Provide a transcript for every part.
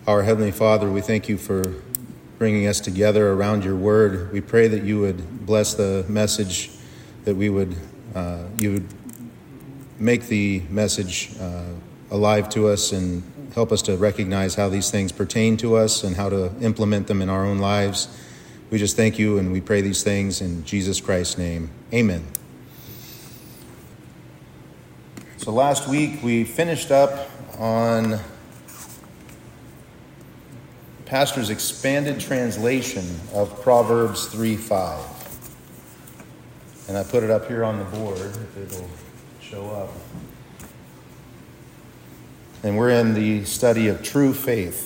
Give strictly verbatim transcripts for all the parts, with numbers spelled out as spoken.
Our Heavenly Father, we thank you for bringing us together around your word. We pray that you would bless the message, that we would, uh, you would make the message uh, alive to us and help us to recognize how these things pertain to us and how to implement them in our own lives. We just thank you and we pray these things in Jesus Christ's name. Amen. So last week we finished up on Pastor's expanded translation of Proverbs three five. And I put it up here on the board if it'll show up. And we're in the study of true faith.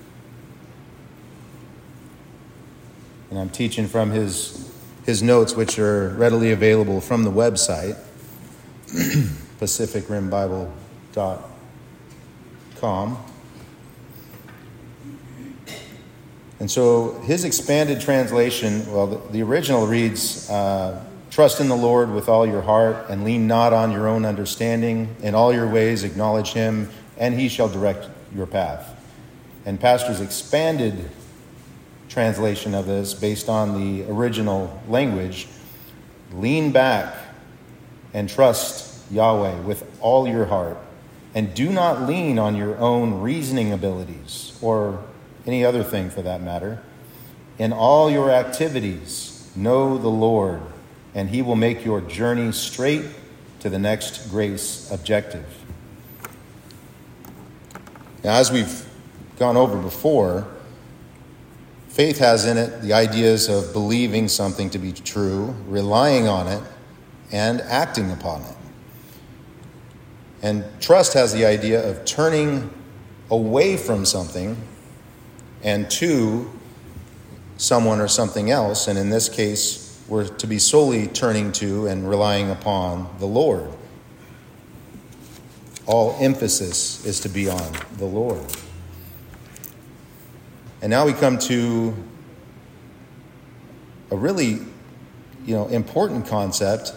And I'm teaching from his his notes, which are readily available from the website, pacific rim bible dot com. And so his expanded translation, well, the, the original reads, uh, trust in the Lord with all your heart and lean not on your own understanding. In all your ways acknowledge him, and he shall direct your path. And Pastor's expanded translation of this, based on the original language, lean back and trust Yahweh with all your heart, and do not lean on your own reasoning abilities or any other thing for that matter. In all your activities, know the Lord, and he will make your journey straight to the next grace objective. Now, as we've gone over before, faith has in it the ideas of believing something to be true, relying on it, and acting upon it. And trust has the idea of turning away from something and to someone or something else. And in this case, we're to be solely turning to and relying upon the Lord. All emphasis is to be on the Lord. And now we come to a really, you know, important concept.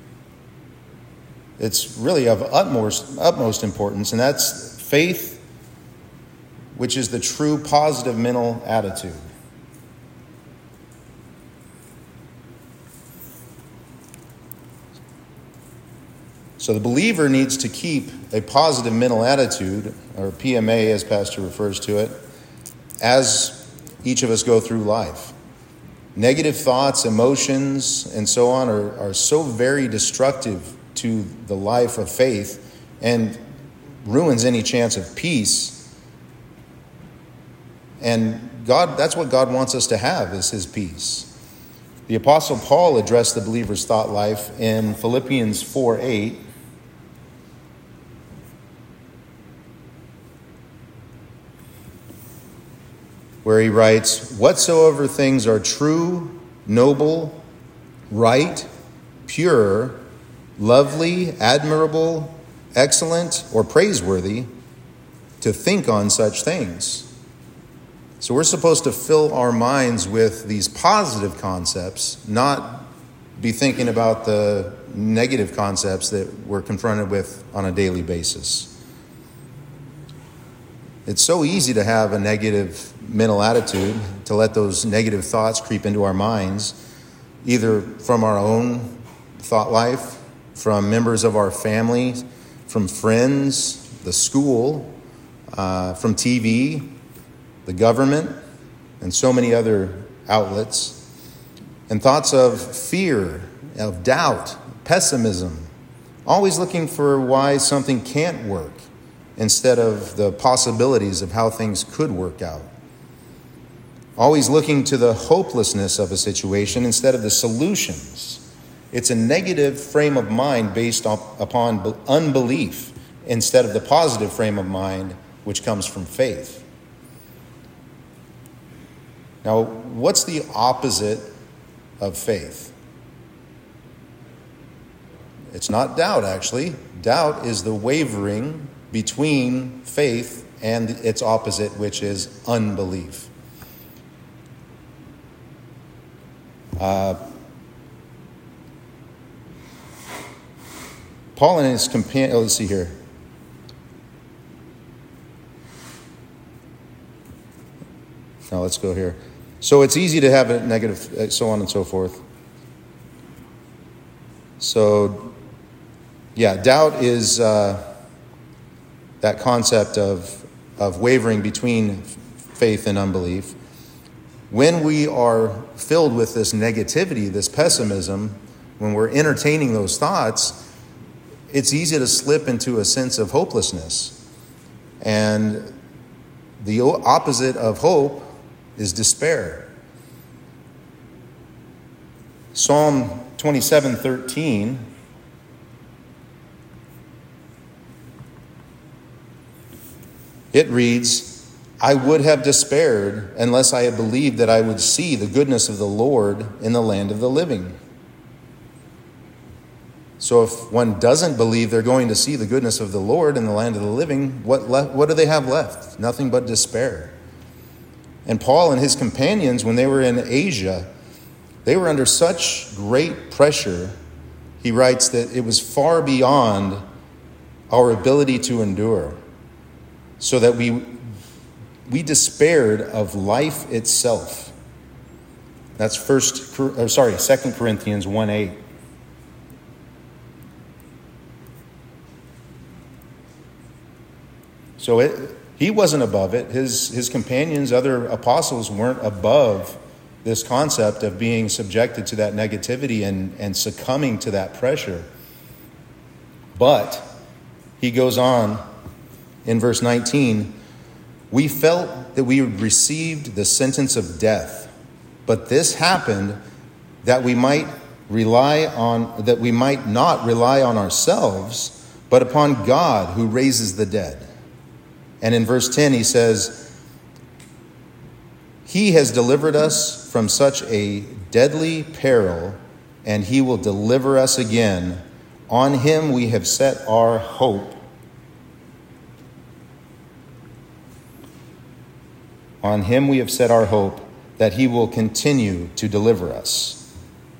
It's really of utmost utmost importance, and that's faith, which is the true positive mental attitude. So the believer needs to keep a positive mental attitude, or P M A as Pastor refers to it, as each of us go through life. Negative thoughts, emotions, and so on are, are so very destructive to the life of faith and ruins any chance of peace. And God, that's what God wants us to have, is his peace. The Apostle Paul addressed the believer's thought life in Philippians four eight. Where he writes, whatsoever things are true, noble, right, pure, lovely, admirable, excellent, or praiseworthy, to think on such things. So we're supposed to fill our minds with these positive concepts, not be thinking about the negative concepts that we're confronted with on a daily basis. It's so easy to have a negative mental attitude, to let those negative thoughts creep into our minds, either from our own thought life, from members of our family, from friends, the school, uh, from T V, the government, and so many other outlets. And thoughts of fear, of doubt, pessimism, always looking for why something can't work, instead of the possibilities of how things could work out. Always looking to the hopelessness of a situation instead of the solutions. It's a negative frame of mind based upon unbelief instead of the positive frame of mind which comes from faith. Now, what's the opposite of faith? It's not doubt, actually. Doubt is the wavering between faith and its opposite, which is unbelief. Uh, Paul and his companion, oh, let's see here. Now let's go here. So it's easy to have a negative, so on and so forth. So, yeah, doubt is uh, that concept of, of wavering between faith and unbelief. When we are filled with this negativity, this pessimism, when we're entertaining those thoughts, it's easy to slip into a sense of hopelessness. And the opposite of hope is despair. Psalm twenty-seven thirteen. It reads, I would have despaired unless I had believed that I would see the goodness of the Lord in the land of the living. So if one doesn't believe they're going to see the goodness of the Lord in the land of the living, what le- what do they have left? Nothing but despair. And Paul and his companions, when they were in Asia, they were under such great pressure, he writes, that it was far beyond our ability to endure, so that we we despaired of life itself. That's first, or sorry, Second Corinthians one eight. So it, he wasn't above it. His, his companions, other apostles, weren't above this concept of being subjected to that negativity and, and succumbing to that pressure. But he goes on in verse nineteen, we felt that we had received the sentence of death, but this happened that we might rely on, that we might not rely on ourselves, but upon God who raises the dead. And in verse ten, he says, he has delivered us from such a deadly peril, and he will deliver us again. On him we have set our hope. On him we have set our hope that he will continue to deliver us.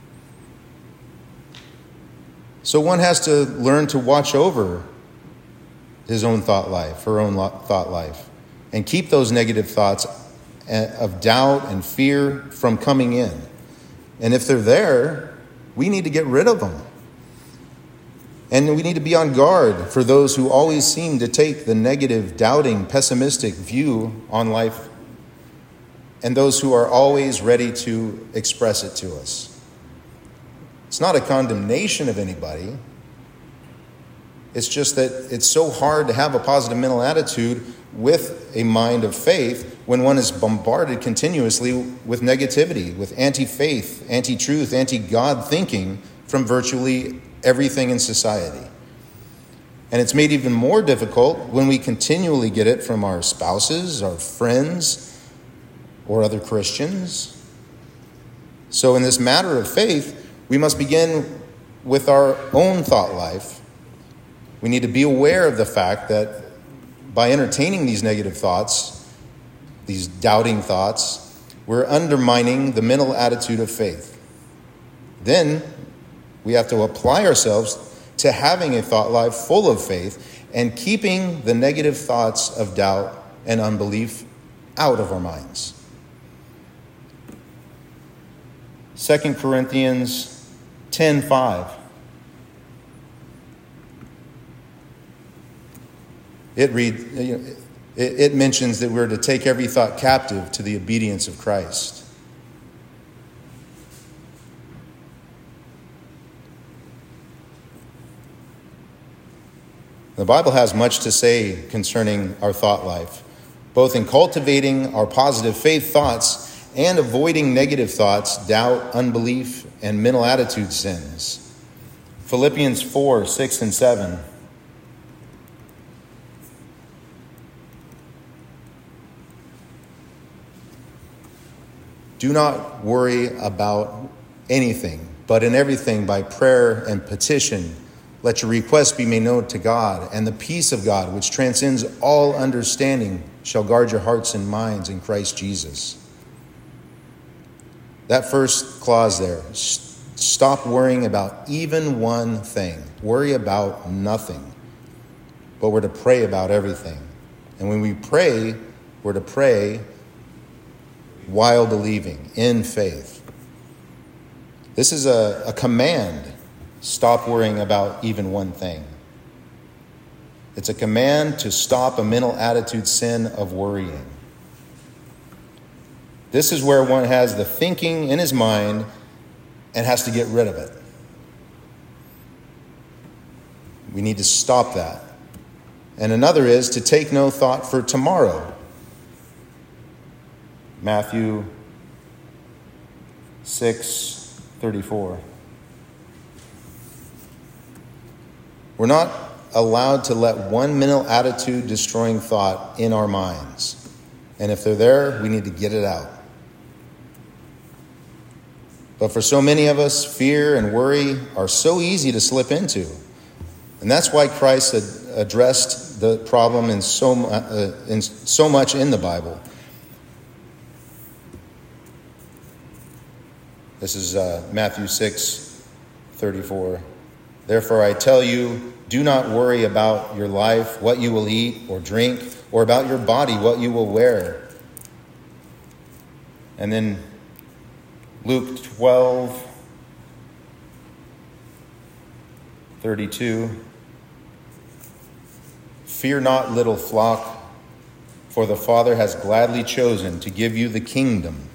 So one has to learn to watch over his own thought life, her own thought life, and keep those negative thoughts of doubt and fear from coming in. And if they're there, we need to get rid of them. And we need to be on guard for those who always seem to take the negative, doubting, pessimistic view on life, and those who are always ready to express it to us. It's not a condemnation of anybody. It's just that it's so hard to have a positive mental attitude with a mind of faith when one is bombarded continuously with negativity, with anti-faith, anti-truth, anti-God thinking from virtually everything in society. And it's made even more difficult when we continually get it from our spouses, our friends, or other Christians. So in this matter of faith, we must begin with our own thought life. We need to be aware of the fact that by entertaining these negative thoughts, these doubting thoughts, we're undermining the mental attitude of faith. Then we have to apply ourselves to having a thought life full of faith and keeping the negative thoughts of doubt and unbelief out of our minds. Second Corinthians ten five. It reads, it mentions that we're to take every thought captive to the obedience of Christ. The Bible has much to say concerning our thought life, both in cultivating our positive faith thoughts and avoiding negative thoughts, doubt, unbelief, and mental attitude sins. Philippians four, six, and seven. Do not worry about anything, but in everything by prayer and petition, let your requests be made known to God, and the peace of God, which transcends all understanding, shall guard your hearts and minds in Christ Jesus. That first clause there, stop worrying about even one thing. Worry about nothing. But we're to pray about everything. And when we pray, we're to pray while believing in faith. This is a, a command. Stop worrying about even one thing. It's a command to stop a mental attitude sin of worrying. This is where one has the thinking in his mind and has to get rid of it. We need to stop that. And another is to take no thought for tomorrow. Matthew six thirty-four. We're not allowed to let one mental attitude destroying thought in our minds. And if they're there, we need to get it out. But for so many of us, fear and worry are so easy to slip into. And that's why Christ had addressed the problem in so, uh, in so much in the Bible. This is uh, Matthew six thirty-four. Therefore I tell you, do not worry about your life, what you will eat or drink, or about your body, what you will wear. And then Luke twelve thirty-two. Fear not, little flock, for the Father has gladly chosen to give you the kingdom.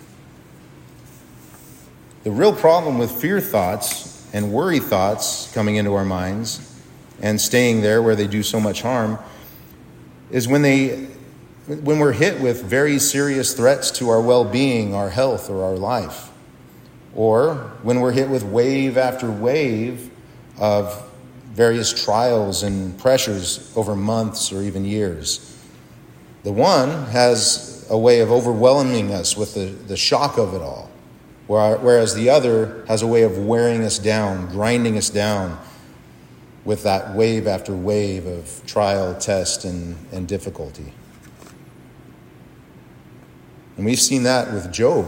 The real problem with fear thoughts and worry thoughts coming into our minds and staying there where they do so much harm is when they when we're hit with very serious threats to our well-being, our health, or our life. Or when we're hit with wave after wave of various trials and pressures over months or even years. The one has a way of overwhelming us with the, the shock of it all, whereas the other has a way of wearing us down, grinding us down with that wave after wave of trial, test, and, and difficulty. And we've seen that with Job.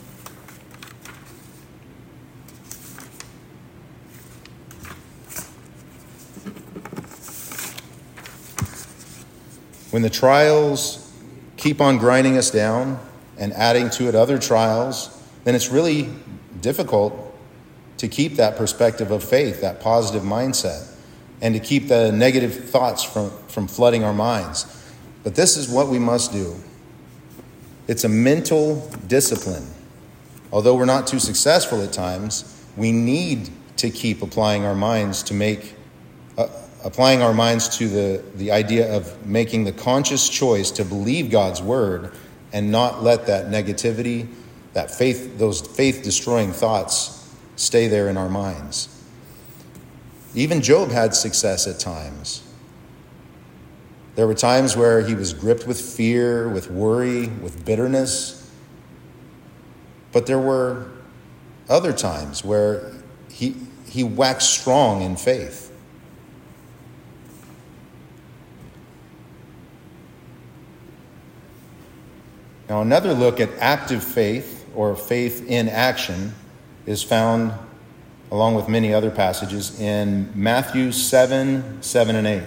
When the trials keep on grinding us down and adding to it other trials, then it's really difficult to keep that perspective of faith, that positive mindset, and to keep the negative thoughts from, from flooding our minds. But this is what we must do. It's a mental discipline. Although we're not too successful at times, we need to keep applying our minds to make uh, applying our minds to the, the idea of making the conscious choice to believe God's word and not let that negativity, that faith, those faith-destroying thoughts stay there in our minds. Even Job had success at times. There were times where he was gripped with fear, with worry, with bitterness. But there were other times where he, he waxed strong in faith. Now, another look at active faith, or faith in action, is found, along with many other passages, in Matthew seven, seven and eight.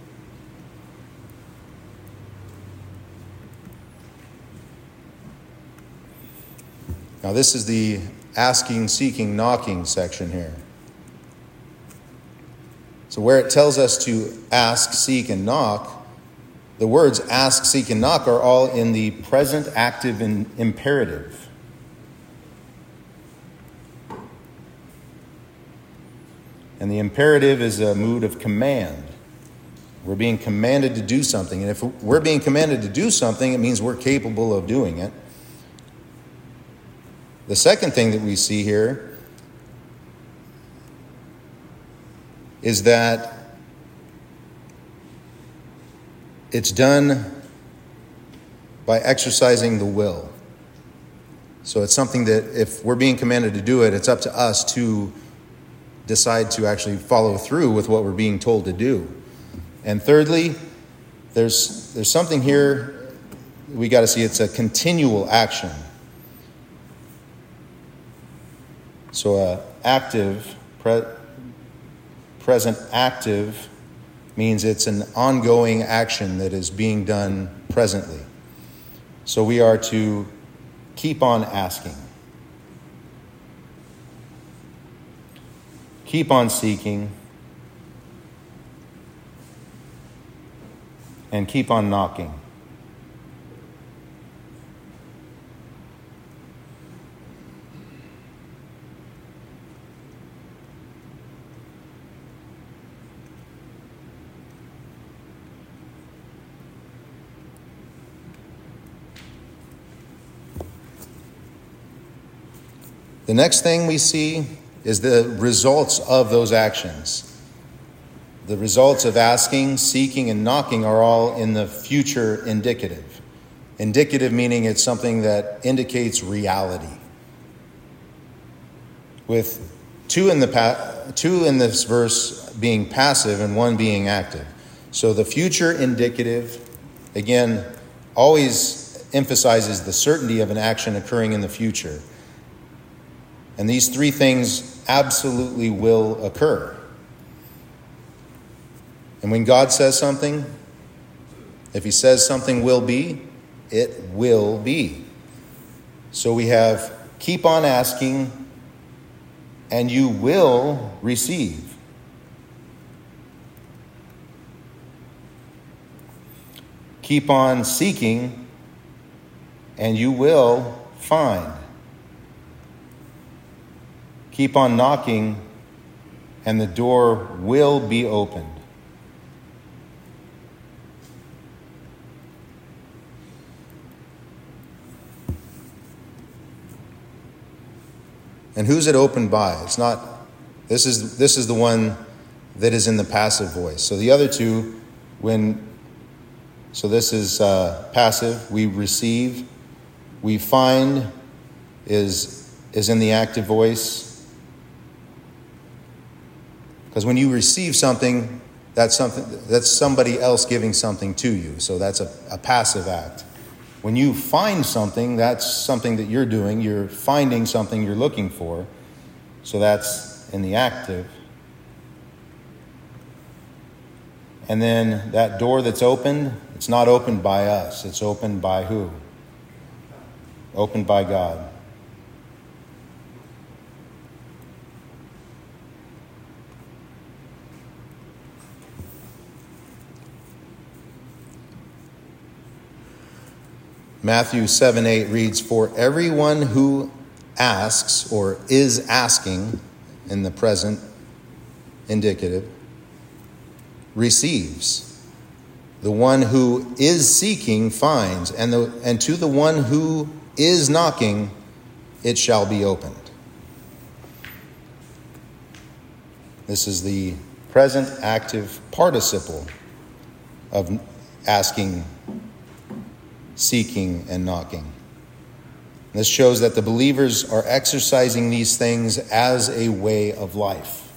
Now, this is the asking, seeking, knocking section here. So where it tells us to ask, seek, and knock, the words ask, seek, and knock are all in the present active and imperative. And the imperative is a mood of command. We're being commanded to do something. And if we're being commanded to do something, it means we're capable of doing it. The second thing that we see here is that it's done by exercising the will. So it's something that if we're being commanded to do it, it's up to us to decide to actually follow through with what we're being told to do. And thirdly, there's there's something here we got to see. It's a continual action. So uh, active, pre- present active means it's an ongoing action that is being done presently. So we are to keep on asking. Keep on seeking. And keep on knocking. The next thing we see is the results of those actions. The results of asking, seeking, and knocking are all in the future indicative. Indicative meaning it's something that indicates reality. With two in the pa- two in this verse being passive and one being active. So the future indicative, again, always emphasizes the certainty of an action occurring in the future. And these three things absolutely will occur. And when God says something, if he says something will be, it will be. So we have keep on asking and you will receive. Keep on seeking and you will find. Keep on knocking and the door will be opened. And who's it opened by? It's not, this is this is the one that is in the passive voice. So the other two, when, so this is uh, passive, we receive, we find is, is in the active voice. Because when you receive something, that's something, that's somebody else giving something to you. So that's a, a passive act. When you find something, that's something that you're doing. You're finding something you're looking for. So that's in the active. And then that door that's opened, it's not opened by us. It's opened by who? Opened by God. Matthew seven eight reads, "For everyone who asks or is asking," in the present indicative, "receives. The one who is seeking finds, and the and to the one who is knocking, it shall be opened." This is the present active participle of asking, seeking, and knocking. This shows that the believers are exercising these things as a way of life.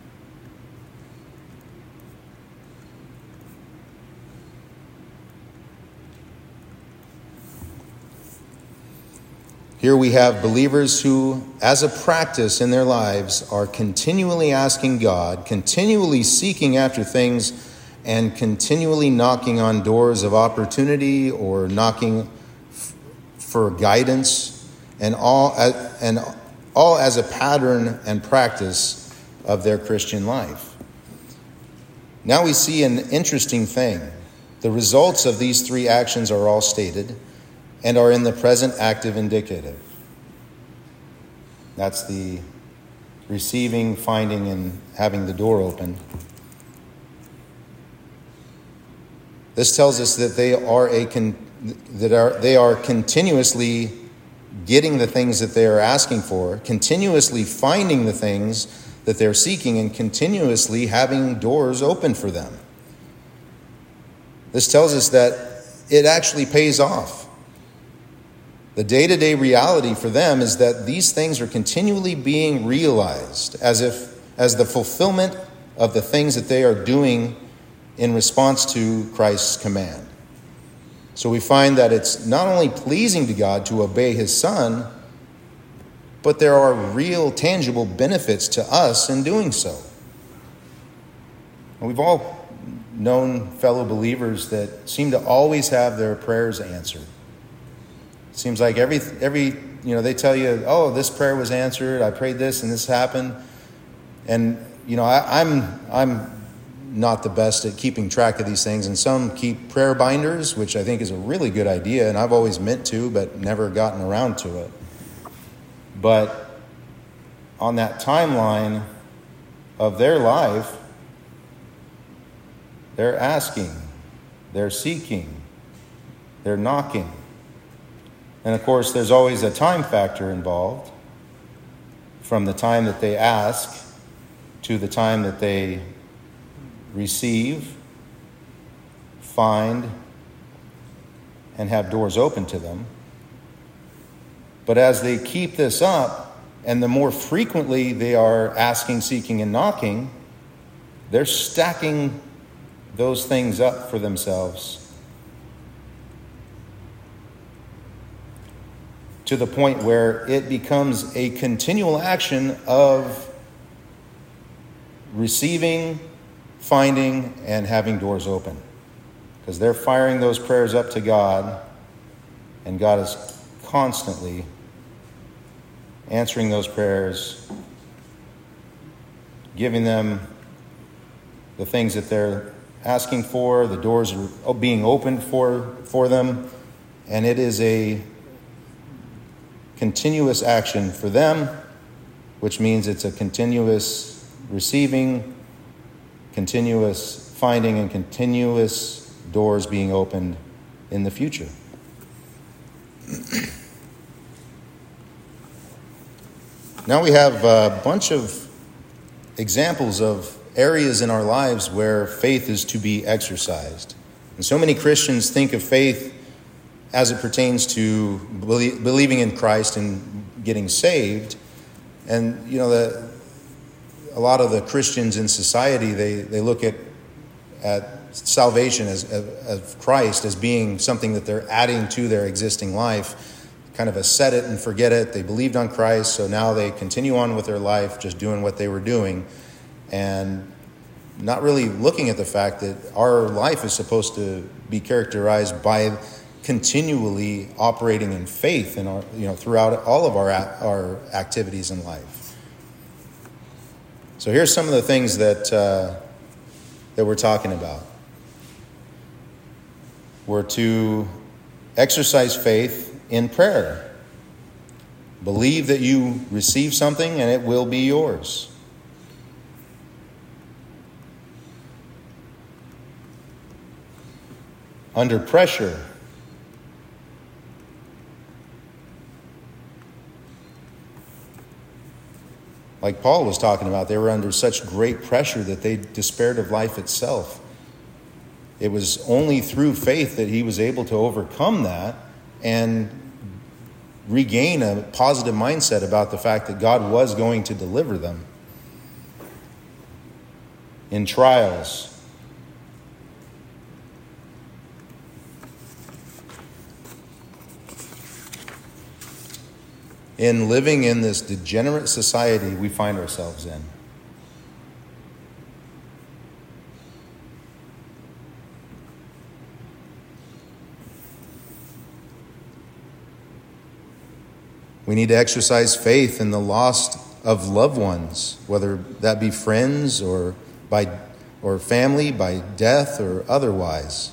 Here we have believers who, as a practice in their lives, are continually asking God, continually seeking after things, and continually knocking on doors of opportunity or knocking f- for guidance, and all and all as a pattern and practice of their Christian life. Now we see an interesting thing. The results of these three actions are all stated and are in the present active indicative. That's the receiving, finding, and having the door open. This tells us that they are a con- that are they are continuously getting the things that they are asking for, continuously finding the things that they're seeking, and continuously having doors open for them. This tells us that it actually pays off. The day-to-day reality for them is that these things are continually being realized as if as the fulfillment of the things that they are doing in response to Christ's command. So we find that it's not only pleasing to God to obey his Son, but there are real, tangible benefits to us in doing so. And we've all known fellow believers that seem to always have their prayers answered. Seems like every, every you know, they tell you, oh, this prayer was answered, I prayed this and this happened. And, you know, I, I'm I'm not the best at keeping track of these things. And some keep prayer binders, which I think is a really good idea. And I've always meant to, but never gotten around to it. But on that timeline of their life, they're asking, they're seeking, they're knocking. And of course, there's always a time factor involved from the time that they ask to the time that they receive, find, and have doors open to them. But as they keep this up, and the more frequently they are asking, seeking, and knocking, they're stacking those things up for themselves to the point where it becomes a continual action of receiving, finding, and having doors open. Because they're firing those prayers up to God, and God is constantly answering those prayers, giving them the things that they're asking for. The doors are being opened for, for them, and it is a continuous action for them, which means it's a continuous receiving, continuous finding, and continuous doors being opened in the future. Now we have a bunch of examples of areas in our lives where faith is to be exercised. And so many Christians think of faith as it pertains to belie- believing in Christ and getting saved. And, you know, the, a lot of the Christians in society, they, they look at, at salvation as, as, as Christ as being something that they're adding to their existing life. Kind of a set it and forget it. They believed on Christ, so now they continue on with their life, just doing what they were doing, and not really looking at the fact that our life is supposed to be characterized by continually operating in faith in our, you know, throughout all of our our activities in life. So here's some of the things that uh, that we're talking about. We're to exercise faith in prayer. Believe that you receive something and it will be yours. Under pressure. Like Paul was talking about, they were under such great pressure that they despaired of life itself. It was only through faith that he was able to overcome that and regain a positive mindset about the fact that God was going to deliver them in trials. In living in this degenerate society we find ourselves in. We need to exercise faith in the loss of loved ones, whether that be friends or by or family, by death or otherwise.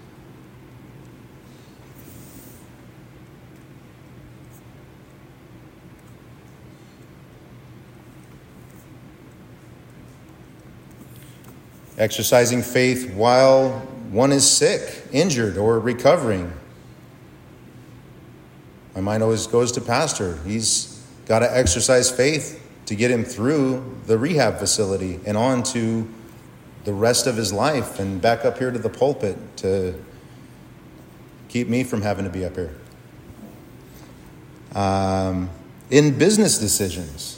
Exercising faith while one is sick, injured, or recovering. My mind always goes to Pastor. He's got to exercise faith to get him through the rehab facility and on to the rest of his life and back up here to the pulpit to keep me from having to be up here. Um, in business decisions.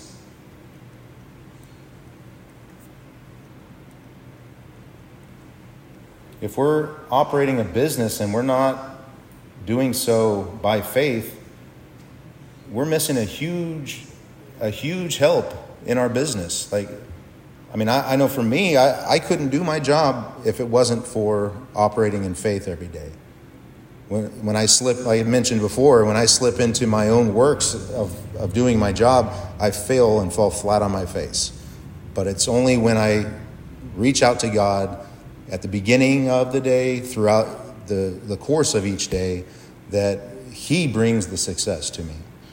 If we're operating a business and we're not doing so by faith, we're missing a huge, a huge help in our business. Like, I mean, I, I know for me, I, I couldn't do my job if it wasn't for operating in faith every day. When, when I slip, like I mentioned before, when I slip into my own works of, of doing my job, I fail and fall flat on my face. But it's only when I reach out to God at the beginning of the day, throughout the, the course of each day, that He brings the success to me.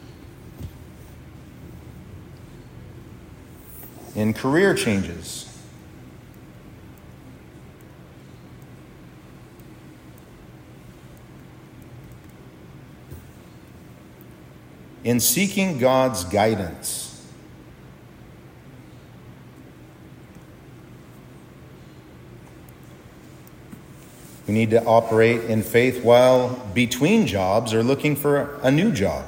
In career changes, in seeking God's guidance, we need to operate in faith while between jobs or looking for a new job.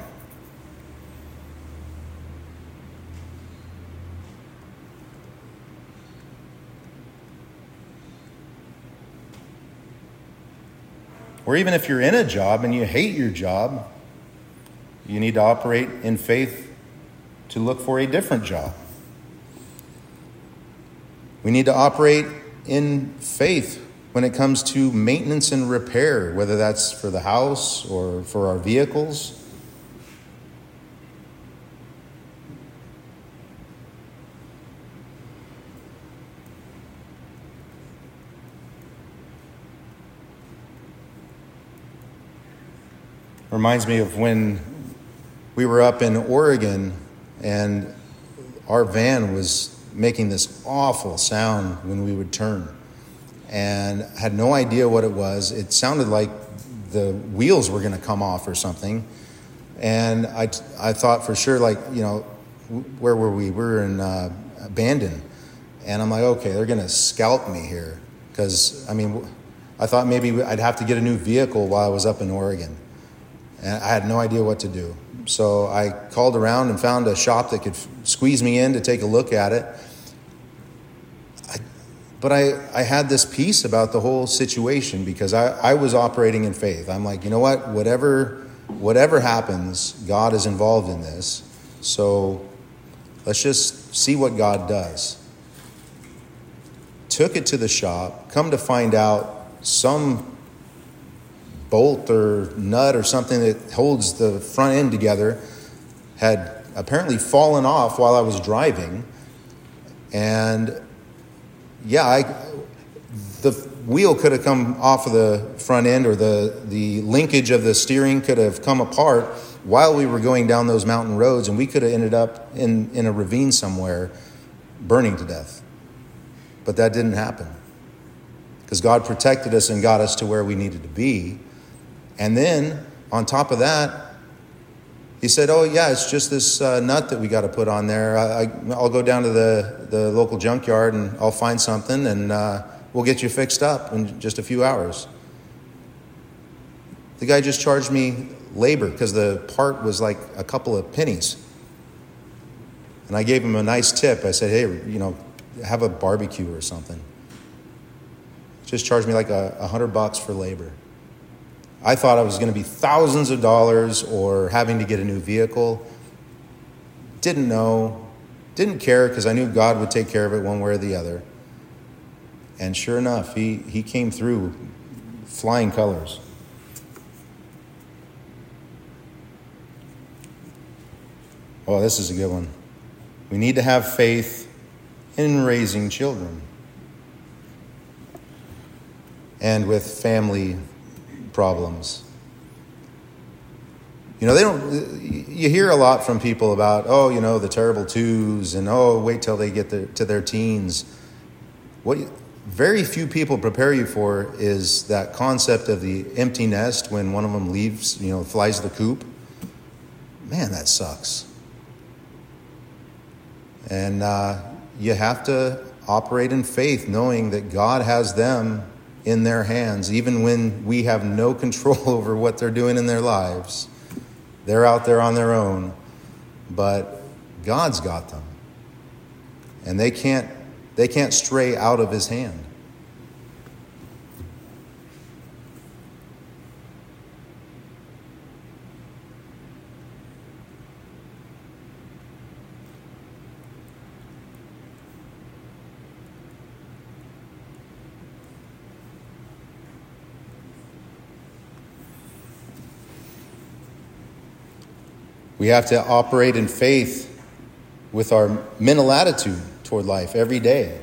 Or even if you're in a job and you hate your job, you need to operate in faith to look for a different job. We need to operate in faith when it comes to maintenance and repair, whether that's for the house or for our vehicles. Reminds me of when we were up in Oregon and our van was making this awful sound when we would turn, and had no idea what it was. It sounded like the wheels were going to come off or something. And I, I thought for sure, like, you know, where were we? We were in uh, Bandon. And I'm like, okay, they're going to scalp me here. Because, I mean, I thought maybe I'd have to get a new vehicle while I was up in Oregon. And I had no idea what to do. So I called around and found a shop that could f- squeeze me in to take a look at it. I, but I, I had this peace about the whole situation because I, I was operating in faith. I'm like, you know what? Whatever, whatever happens, God is involved in this. So let's just see what God does. Took it to the shop. Come to find out, some bolt or nut or something that holds the front end together had apparently fallen off while I was driving. And yeah, I, the wheel could have come off of the front end, or the, the linkage of the steering could have come apart while we were going down those mountain roads, and we could have ended up in, in a ravine somewhere burning to death. But that didn't happen because God protected us and got us to where we needed to be. And then, on top of that, he said, oh, yeah, it's just this uh, nut that we got to put on there. I, I, I'll go down to the, the local junkyard and I'll find something, and uh, we'll get you fixed up in just a few hours. The guy just charged me labor because the part was like a couple of pennies. And I gave him a nice tip. I said, hey, you know, have a barbecue or something. Just charged me like a, a hundred bucks for labor. I thought I was going to be thousands of dollars or having to get a new vehicle. Didn't know, didn't care, because I knew God would take care of it one way or the other. And sure enough, he, he came through flying colors. Oh, this is a good one. We need to have faith in raising children and with family problems. You know, they don't, you hear a lot from people about, oh, you know, the terrible twos, and oh, wait till they get the, to their teens. What very few people prepare you for is that concept of the empty nest when one of them leaves, you know, flies the coop. Man, that sucks. And uh, you have to operate in faith, knowing that God has them in their hands, even when we have no control over what they're doing in their lives. They're out there on their own, but God's got them. And they can't, they can't stray out of his hand. We have to operate in faith with our mental attitude toward life every day.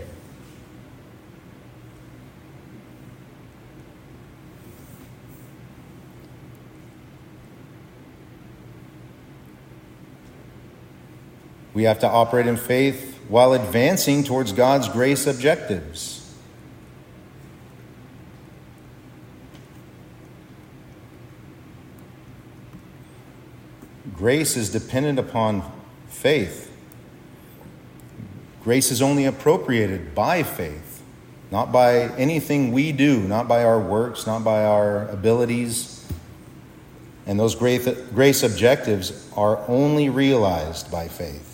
We have to operate in faith while advancing towards God's grace objectives. Grace is dependent upon faith. Grace is only appropriated by faith, not by anything we do, not by our works, not by our abilities. And those grace objectives are only realized by faith.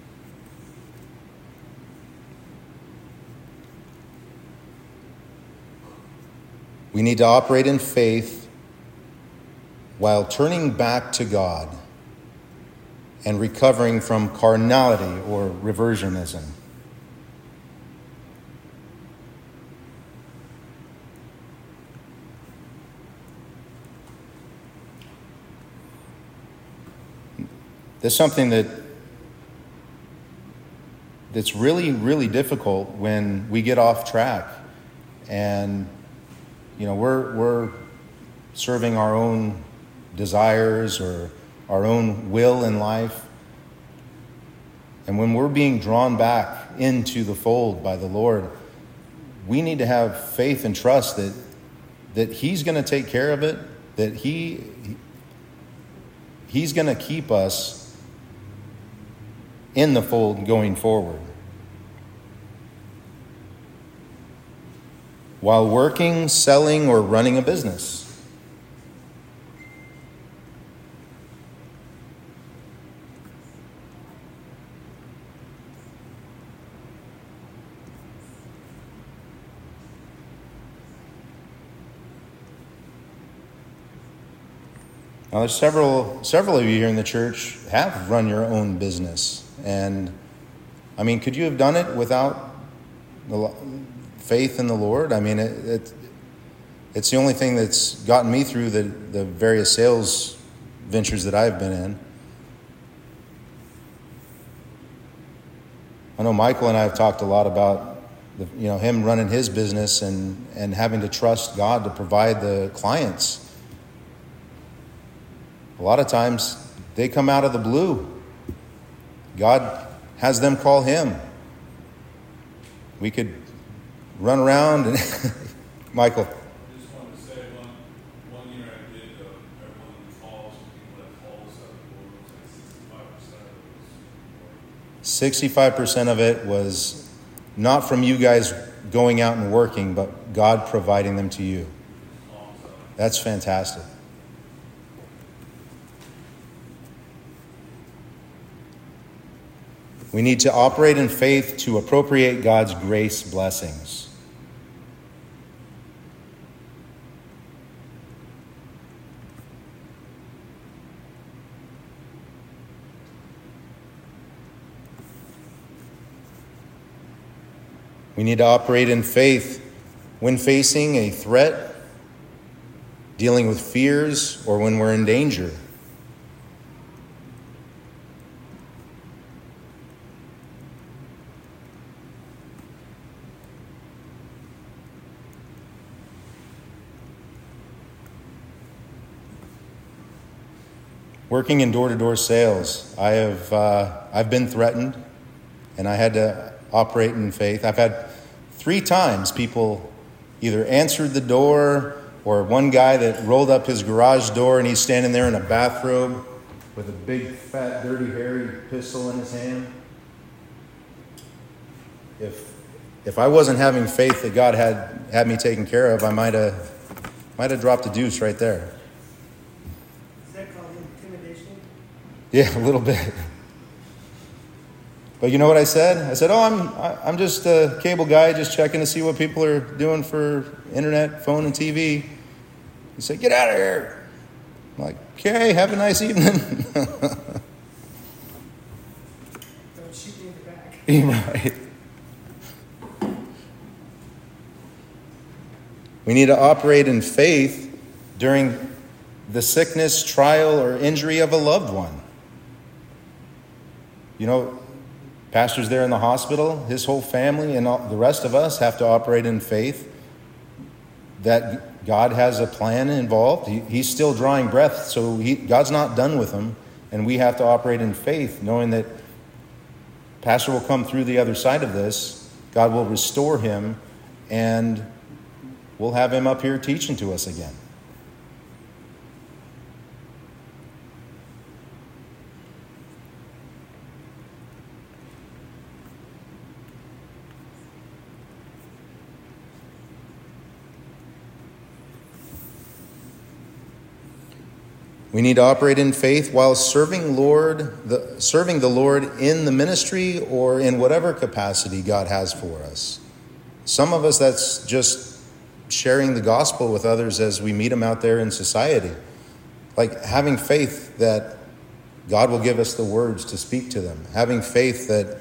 We need to operate in faith while turning back to God and recovering from carnality or reversionism. There's something that that's really, really difficult when we get off track and you know we're we're serving our own desires or our own will in life. And when we're being drawn back into the fold by the Lord, we need to have faith and trust that that He's going to take care of it, that He He's going to keep us in the fold going forward. While working, selling, or running a business. Now, there's several several of you here in the church have run your own business. And, I mean, could you have done it without the faith in the Lord? I mean, it, it, it's the only thing that's gotten me through the, the various sales ventures that I've been in. I know Michael and I have talked a lot about the, you know, him running his business and, and having to trust God to provide the clients. A lot of times they come out of the blue. God has them call him. We could run around and Michael. I just wanted to say one one year I did uh, one of the calls with people that called us up for it was like sixty-five percent of it. sixty-five percent of it was not from you guys going out and working, but God providing them to you. That's fantastic. We need to operate in faith to appropriate God's grace blessings. We need to operate in faith when facing a threat, dealing with fears, or when we're in danger. Working in door-to-door sales, I have uh, I've been threatened, and I had to operate in faith. I've had three times people either answered the door, or one guy that rolled up his garage door and he's standing there in a bathrobe with a big, fat, dirty, hairy pistol in his hand. If if I wasn't having faith that God had had me taken care of, I might have might have dropped a deuce right there. Yeah, a little bit. But you know what I said? I said, oh, I'm I'm just a cable guy just checking to see what people are doing for internet, phone, and T V. He said, get out of here. I'm like, okay, have a nice evening. Don't shoot me in the back. Right. We need to operate in faith during the sickness, trial, or injury of a loved one. You know, pastor's there in the hospital, his whole family and all, the rest of us have to operate in faith that God has a plan involved. He, he's still drawing breath, so he, God's not done with him. And we have to operate in faith, knowing that pastor will come through the other side of this. God will restore him, and we'll have him up here teaching to us again. We need to operate in faith while serving Lord, the, serving the Lord in the ministry or in whatever capacity God has for us. Some of us, that's just sharing the gospel with others as we meet them out there in society. Like having faith that God will give us the words to speak to them. Having faith that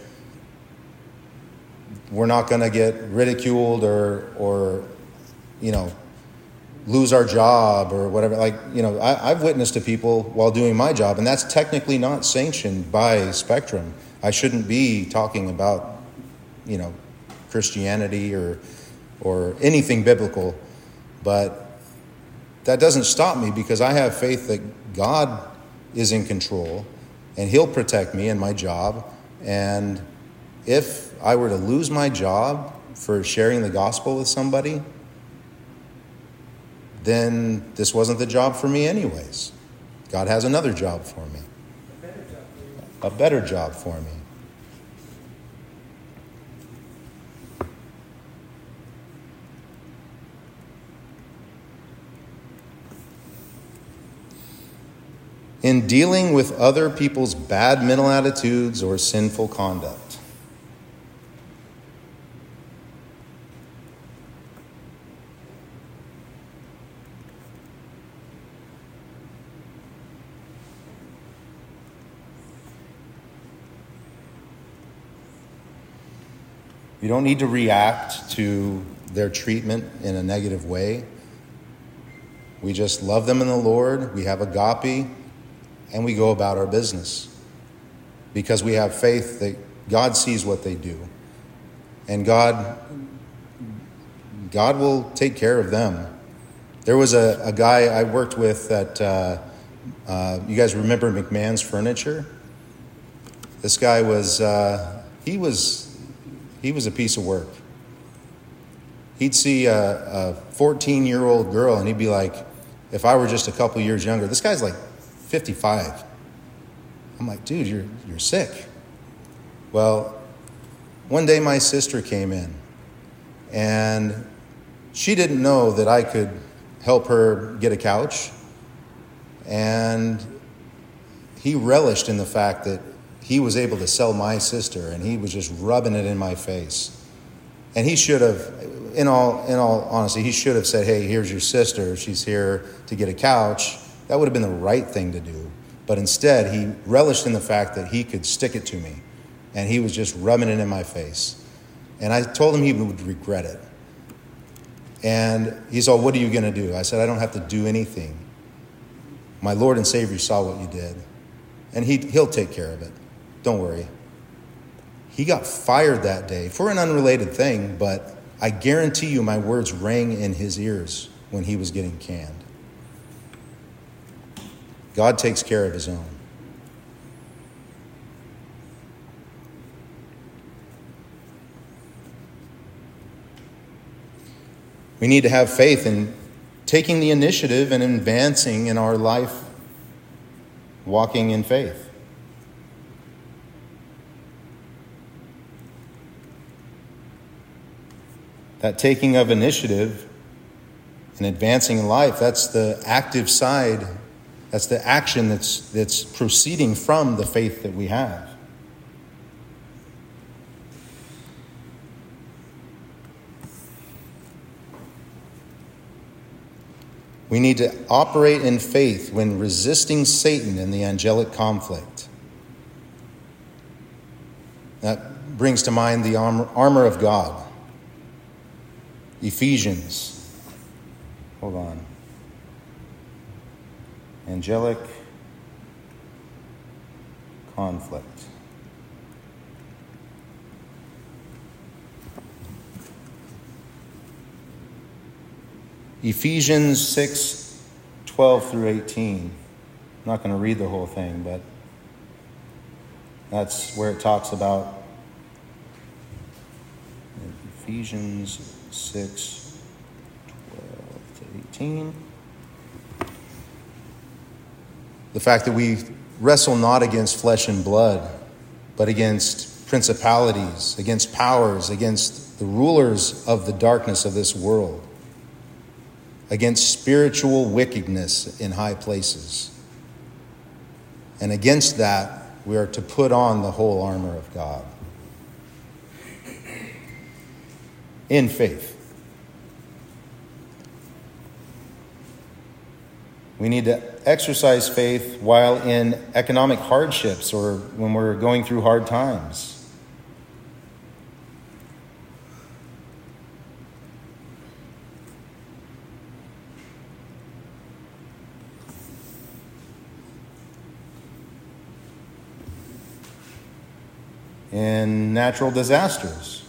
we're not going to get ridiculed or, or, you know, lose our job or whatever. Like, you know, I, I've witnessed to people while doing my job, and that's technically not sanctioned by Spectrum. I shouldn't be talking about, you know, Christianity or or anything biblical, but that doesn't stop me because I have faith that God is in control and he'll protect me and my job. And if I were to lose my job for sharing the gospel with somebody, then this wasn't the job for me anyways. God has another job for me. A better job for you. A better job for me. In dealing with other people's bad mental attitudes or sinful conduct. We don't need to react to their treatment in a negative way. We just love them in the Lord. We have agape, and we go about our business because we have faith that God sees what they do, and God, God will take care of them. There was a, a guy I worked with that uh, uh, you guys remember McMahon's Furniture. This guy was uh, he was. He was a piece of work. He'd see a fourteen-year-old girl, and he'd be like, if I were just a couple years younger, this guy's like fifty-five. I'm like, dude, you're you're sick. Well, one day my sister came in, and she didn't know that I could help her get a couch. And he relished in the fact that he was able to sell my sister, and he was just rubbing it in my face. And he should have, in all in all honesty, he should have said, hey, here's your sister. She's here to get a couch. That would have been the right thing to do. But instead, he relished in the fact that he could stick it to me. And he was just rubbing it in my face. And I told him he would regret it. And he's all, what are you going to do? I said, I don't have to do anything. My Lord and Savior saw what you did. And he, he'll take care of it. Don't worry. He got fired that day for an unrelated thing, but I guarantee you my words rang in his ears when he was getting canned. God takes care of his own. We need to have faith in taking the initiative and advancing in our life, walking in faith. That taking of initiative and advancing in life, that's the active side, that's the action that's that's proceeding from the faith that we have. We need to operate in faith when resisting Satan in the angelic conflict. That brings to mind the armor, armor of God. Ephesians. Hold on. Angelic conflict. Ephesians six, twelve through eighteen. I'm not going to read the whole thing, but that's where it talks about Ephesians six, twelve to eighteen. The fact that we wrestle not against flesh and blood, but against principalities, against powers, against the rulers of the darkness of this world, against spiritual wickedness in high places. And against that, we are to put on the whole armor of God in faith. We need to exercise faith while in economic hardships or when we're going through hard times. In natural disasters.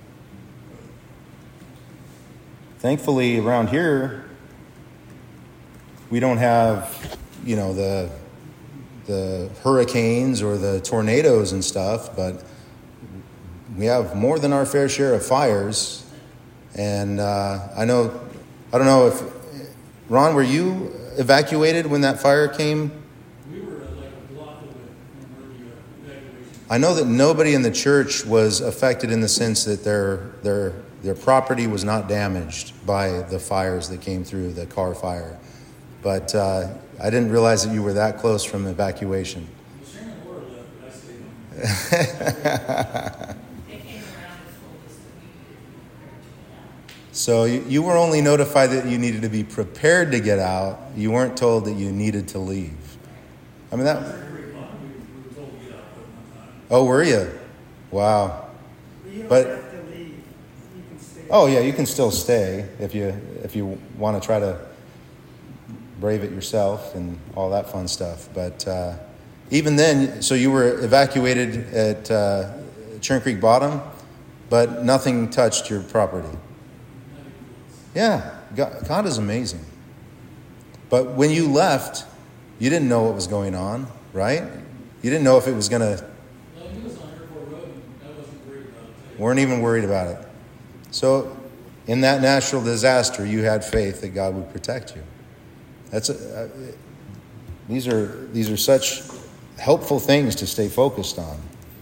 Thankfully, around here, we don't have, you know, the the hurricanes or the tornadoes and stuff, but we have more than our fair share of fires. And uh, I know, I don't know if, Ron, were you evacuated when that fire came? We were like a block away from where the evacuation. I know that nobody in the church was affected in the sense that their their their property was not damaged by the fires that came through, the Carr fire. But uh, I didn't realize that you were that close from evacuation. Well, Sharon Moore left, but I stayed home. They came around and told us that we needed to be prepared to get out. So you, you were only notified that you needed to be prepared to get out. You weren't told that you needed to leave. I mean, that... We, we were told to get out at one time. Oh, were you? Wow. You don't But- have to leave. You can stay. Oh, yeah, you can still stay if you if you want to try to brave it yourself and all that fun stuff. But uh, even then, so you were evacuated at uh, Churn Creek Bottom, but nothing touched your property. Yeah, God, God is amazing. But when you left, you didn't know what was going on, right? You didn't know if it was going to... No, he was on Airport Road, and I wasn't worried about it. Weren't even worried about it. So in that natural disaster, you had faith that God would protect you. That's a, uh, these are these are such helpful things to stay focused on.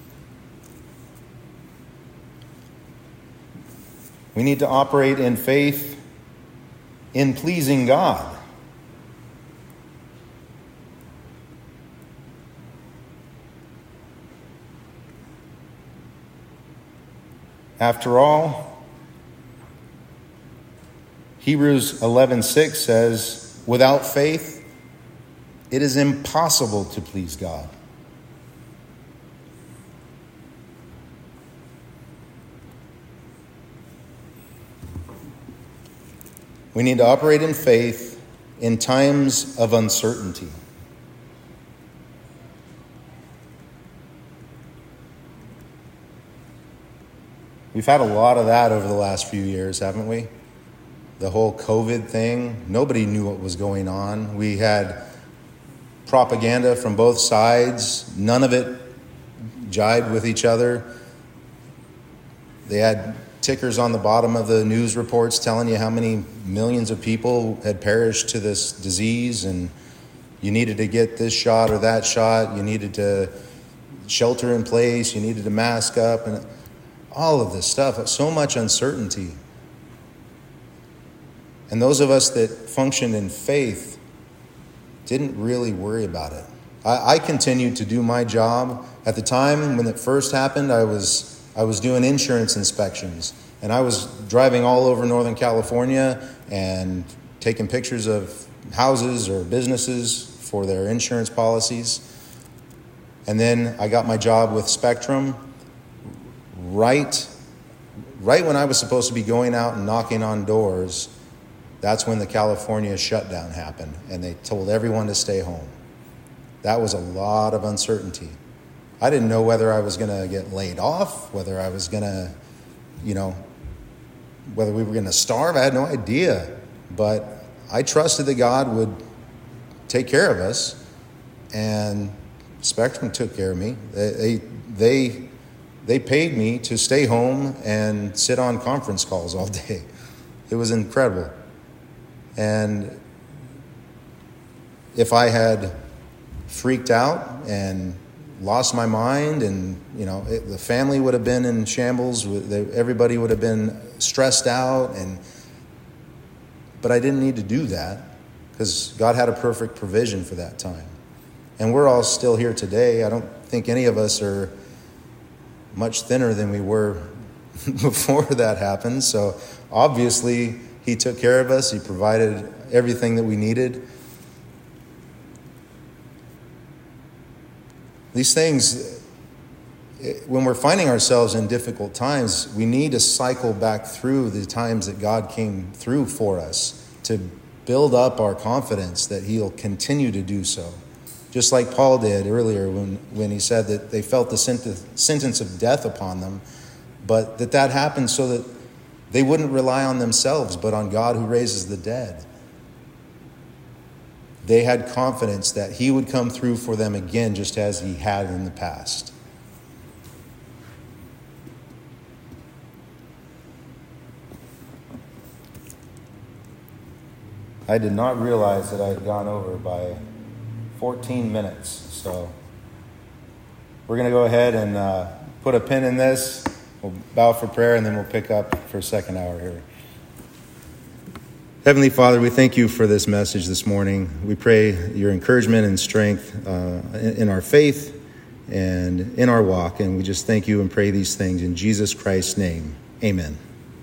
We need to operate in faith in pleasing God. After all, Hebrews eleven six says, without faith, it is impossible to please God. We need to operate in faith in times of uncertainty. We've had a lot of that over the last few years, haven't we? The whole COVID thing, nobody knew what was going on. We had propaganda from both sides. None of it jibed with each other. They had tickers on the bottom of the news reports telling you how many millions of people had perished to this disease, and you needed to get this shot or that shot. You needed to shelter in place. You needed to mask up, and all of this stuff. So much uncertainty. And those of us that functioned in faith didn't really worry about it. I, I continued to do my job. At the time when it first happened, I was I was doing insurance inspections. And I was driving all over Northern California and taking pictures of houses or businesses for their insurance policies. And then I got my job with Spectrum right, right when I was supposed to be going out and knocking on doors. That's when the California shutdown happened, and they told everyone to stay home. That was a lot of uncertainty. I didn't know whether I was going to get laid off, whether I was going to, you know, whether we were going to starve. I had no idea. But I trusted that God would take care of us, and Spectrum took care of me. They they they paid me to stay home and sit on conference calls all day. It was incredible. And if I had freaked out and lost my mind, and you know, it, the family would have been in shambles. Everybody would have been stressed out, and but I didn't need to do that because God had a perfect provision for that time. And we're all still here today. I don't think any of us are much thinner than we were before that happened. So obviously, He took care of us. He provided everything that we needed. These things, when we're finding ourselves in difficult times, we need to cycle back through the times that God came through for us to build up our confidence that He'll continue to do so. Just like Paul did earlier when, when he said that they felt the sentence of death upon them, but that that happened so that they wouldn't rely on themselves, but on God who raises the dead. They had confidence that He would come through for them again, just as He had in the past. I did not realize that I had gone over by fourteen minutes. So we're going to go ahead and uh, put a pin in this. We'll bow for prayer, and then we'll pick up for a second hour here. Heavenly Father, we thank You for this message this morning. We pray Your encouragement and strength uh, in our faith and in our walk. And we just thank You and pray these things in Jesus Christ's name. Amen.